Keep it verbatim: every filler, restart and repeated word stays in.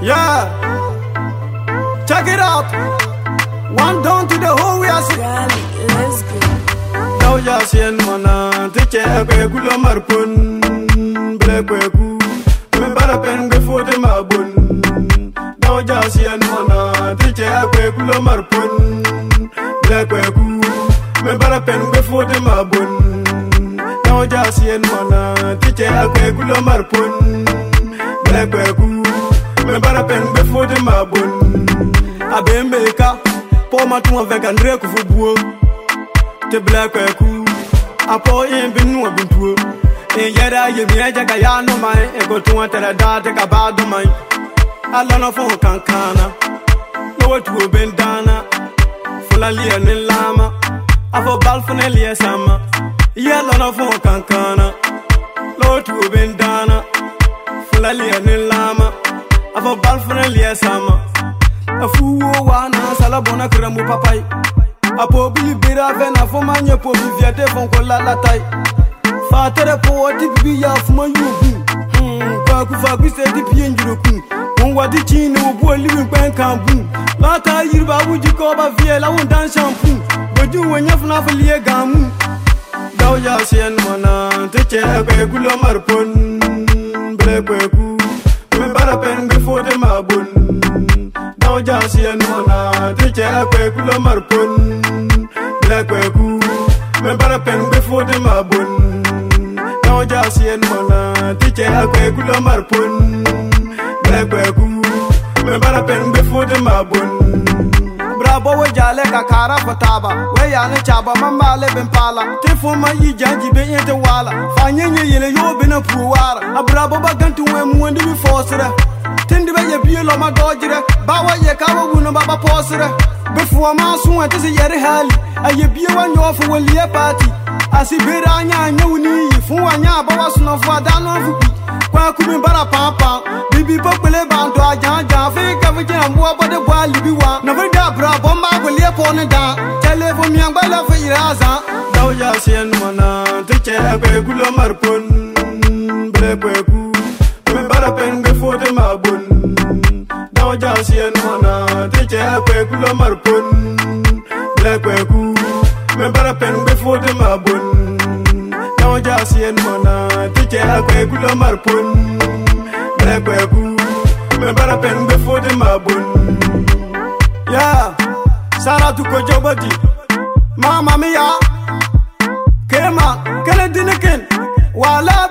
Yeah, check it out. One down to the whole we are Rally, let's go. now just in mana teche kwe kulo marpun ble kwe ku me bara pen before the mabun. Now just in mana teche kwe kulo marpun ble kwe ku me bara pen before the mabun. Now just in mana teche kwe kulo marpun ble kwe ku me bara pen before the mabun. Abembeka po matu avec André Kufubuo te black ku apo in binu bintuo e yara ye mi aja ga ya no mai e go tun tera da te ka ba do mai ala no fo kankana no watu bendana fulali en lama afo balfoneli esama yala no fo kankana no watu bendana fulali en lama afo balfoneli esama afuwo wana sala bona kramu papai apo bili bira vena fo manye po viviate fon ko la la tai fa tere po odi bi ya fuma yubu hmm pa ku fa ku se di pie njuruku won wadi chini obu oliwi pen kambu la ta yirba wuji ko ba vie la won dan shampoo boju wonya funa fa liye gamu daw ya sien mona te che be gulo marpon bre kwe ku me bara pen before de mabun. Now just in mona teche kwe kulo marpon ble kwe ku me bara pen before the mabun. Now just in mona teche kwe kulo marpon ble kwe ku me bara pen before the mabun. Bravo we jale kakara fataba we yane chaba mama le ben pala telefon yi janji be yente wala fanyenye yele yo be na puwara abrabo bagantu we mu ndi mi fosra tindi be ye bielo ma dojire bawa ye kawo guno baba posre befuwa ma so ante se yere hali aye bie wanyo fo welie party asibera anya anya uni fu anya bawa so no fu adano fu kwa kumi bara papa bibi popele bando ajanja fe ka fe jambo bode bwa libiwa na fe da bra bomba go le pon da telefon mi angba fe iraza daw ya sien mana teche kwe kulo marpon ble kwe ku me bara pen before the mabun. Now just in mana teche kwe kulo marpon ble kwe ku me bara pen before the mabun. Now just in mana teche kwe kulo marpon ble kwe ku me bara pen before the mabun. Yeah, Sarah to Kojobati, Mama mia, Kema, Kennedy Nikin, Wala.